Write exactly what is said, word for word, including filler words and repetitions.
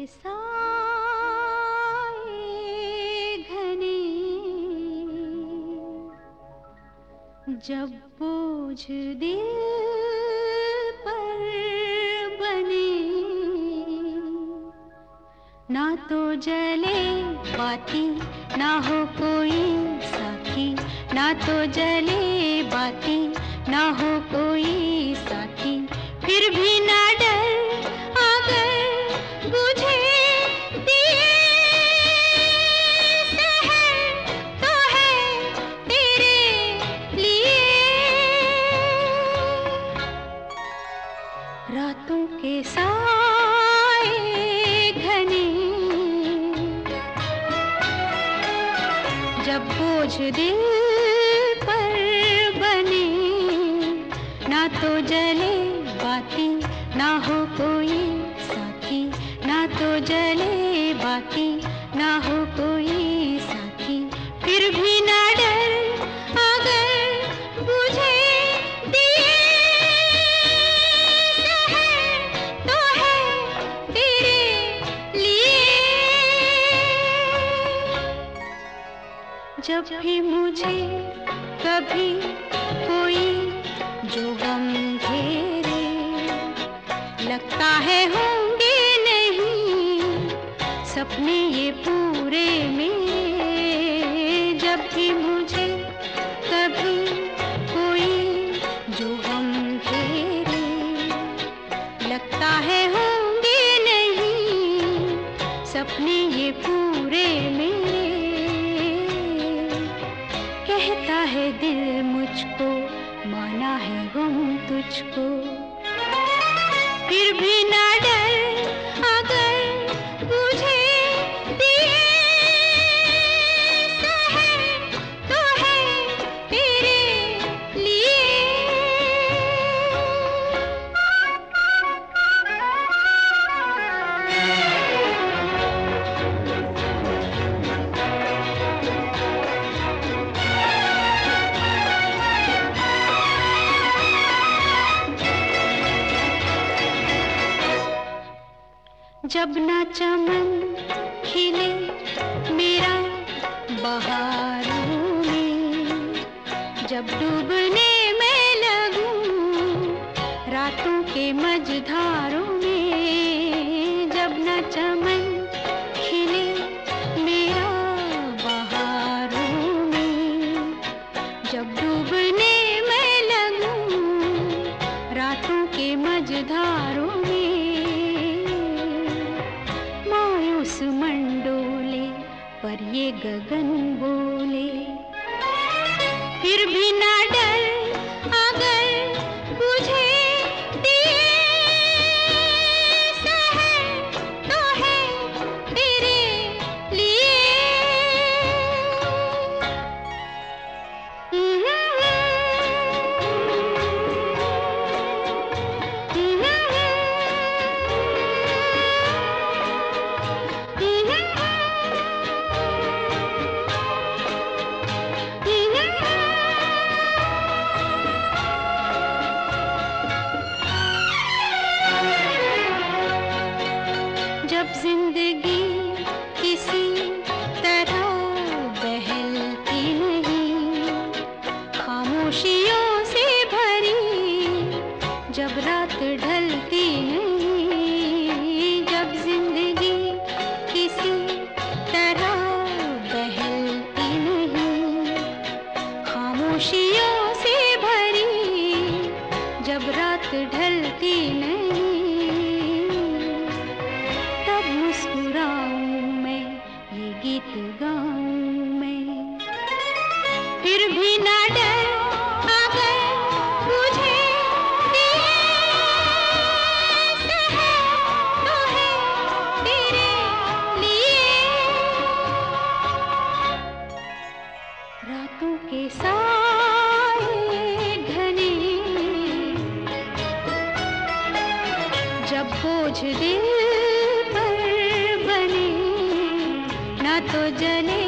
साए घने जब बोझ दिल पर बने, ना तो जले बाती ना हो कोई साथी, ना तो जले बाती ना हो कोई साथी, फिर भी ना डर अगर बुझे दिए सहर तो है तेरे लिए। रातों के साए घने जब बोझ दिल पर बने, ना तो जले बाती ना हो कोई साथी, ना तो जले बाती ना हो कोई साथी, फिर भी ना डर अगर बुझे दिए सहर तो है तेरे लिए। जब भी मुझे कभी कोई जो गम घेरे, लगता है होंगे नहीं सपने ये पूरे मेरे। जब भी मुझे कभी कोई जो गम घेरे, लगता है होंगे नहीं सपने ये पूरे मेरे। कहता है दिल मुझको माना है गम तुझको, फिर भी ना डर अगर बुझे दिए सहर तो है तेरे लिए। जब ना चमन खिले मेरा बहारों में, जब डूबने में लगूं रातों के मझधारों में, जब ना चमन खिले मेरा बहारों में, जब डूबने में लगूं रातों के मझधारों में, मायूस मंडोले पर ये गगन बोले, फिर भी ना डर अगर बुझे दिए सहर तो है तेरे लिए। जब जिंदगी किसी तरह बहलती नहीं, खामोशियों से भरी जब रात ढलती नहीं, जब जिंदगी किसी तरह बहलती नहीं, खामोशियों से भरी जब रात ढलती नहीं, तब मुस्कुराऊं मैं ये गीत गाऊं मैं, फिर भी ना डर अगर बुझे दिए सहर तो है तेरे लिए। रातों के साए घने जब बोझ दिल पर बने, ना तो जले